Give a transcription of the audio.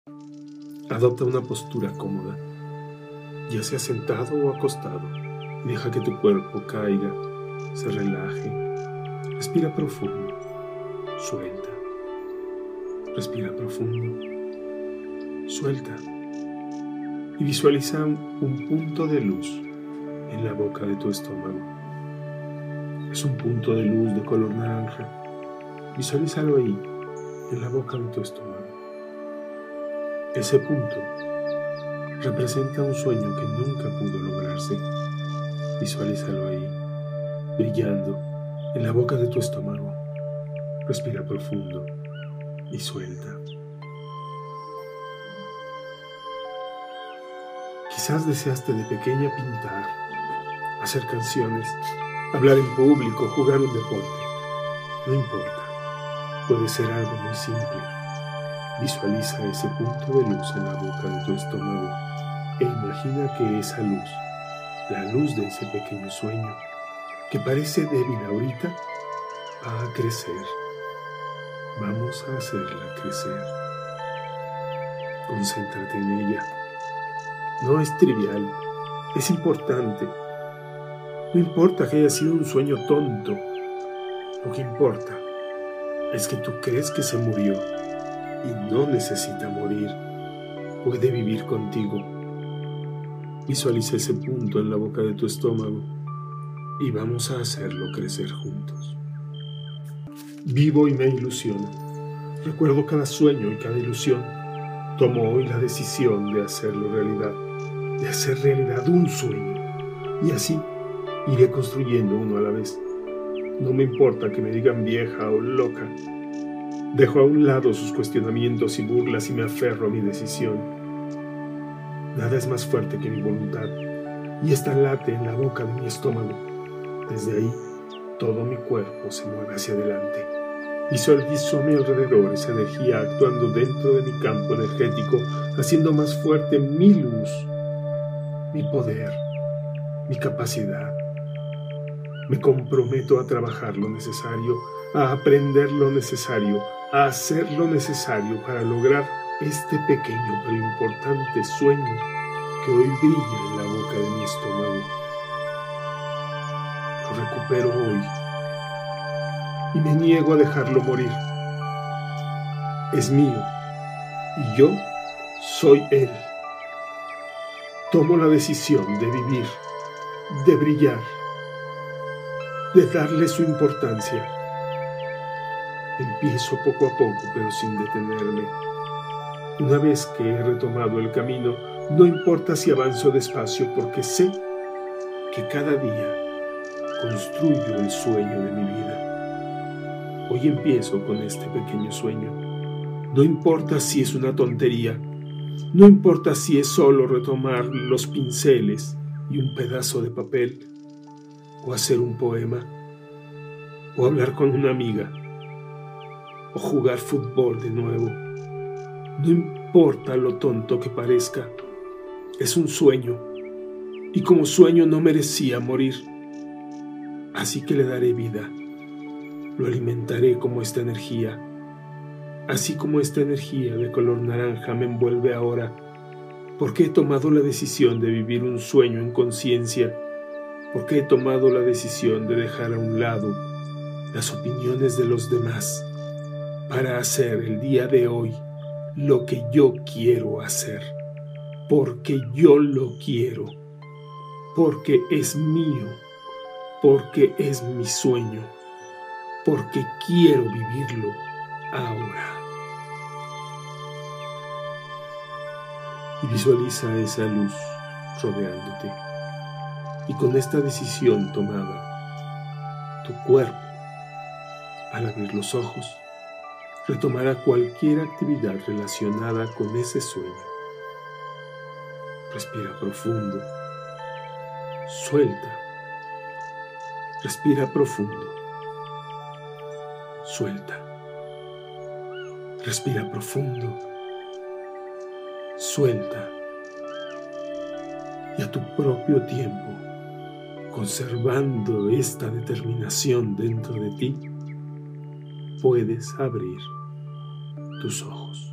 Adopta una postura cómoda, ya sea sentado o acostado, y deja que tu cuerpo caiga, se relaje. Respira profundo, suelta. Respira profundo, suelta. Y visualiza un punto de luz en la boca de tu estómago. Es un punto de luz de color naranja. Visualízalo ahí, en la boca de tu estómago. Ese punto representa un sueño que nunca pudo lograrse. Visualízalo ahí, brillando en la boca de tu estómago. Respira profundo y suelta. Quizás deseaste de pequeña pintar, hacer canciones, hablar en público, jugar un deporte. No importa, puede ser algo muy simple. Visualiza ese punto de luz en la boca de tu estómago e imagina que esa luz, la luz de ese pequeño sueño, que parece débil ahorita, va a crecer. Vamos a hacerla crecer. Concéntrate en ella. No es trivial, es importante. No importa que haya sido un sueño tonto. Lo que importa es que tú crees que se murió y no necesita morir. Puede vivir contigo. Visualiza ese punto en la boca de tu estómago y vamos a hacerlo crecer juntos. Vivo y me ilusiono. Recuerdo cada sueño y cada ilusión. Tomo hoy la decisión de hacerlo realidad, de hacer realidad un sueño. Y así iré construyendo uno a la vez. No me importa que me digan vieja o loca. Dejo a un lado sus cuestionamientos y burlas y me aferro a mi decisión. Nada es más fuerte que mi voluntad, y esta late en la boca de mi estómago. Desde ahí, todo mi cuerpo se mueve hacia adelante. Visualizo a mi alrededor esa energía actuando dentro de mi campo energético, haciendo más fuerte mi luz, mi poder, mi capacidad. Me comprometo a trabajar lo necesario, a aprender lo necesario, a hacer lo necesario para lograr este pequeño pero importante sueño que hoy brilla en la boca de mi estómago. Lo recupero hoy y me niego a dejarlo morir. Es mío y yo soy él. Tomo la decisión de vivir, de brillar, de darle su importancia. Empiezo poco a poco, pero sin detenerme. Una vez que he retomado el camino, no importa si avanzo despacio, porque sé que cada día construyo el sueño de mi vida. Hoy empiezo con este pequeño sueño. No importa si es una tontería, no importa si es solo retomar los pinceles y un pedazo de papel, o hacer un poema, o hablar con una amiga, o jugar fútbol de nuevo. No importa lo tonto que parezca, es un sueño, y como sueño no merecía morir. Así que le daré vida, lo alimentaré como esta energía, así como esta energía de color naranja me envuelve ahora, porque he tomado la decisión de vivir un sueño en conciencia, porque he tomado la decisión de dejar a un lado las opiniones de los demás para hacer el día de hoy lo que yo quiero hacer, porque yo lo quiero, porque es mío, porque es mi sueño, porque quiero vivirlo ahora. Y visualiza esa luz rodeándote. Y con esta decisión tomada, tu cuerpo, al abrir los ojos, retomará cualquier actividad relacionada con ese sueño. Respira profundo. Suelta. Respira profundo. Suelta. Respira profundo. Suelta. Y a tu propio tiempo, conservando esta determinación dentro de ti, puedes abrir tus ojos.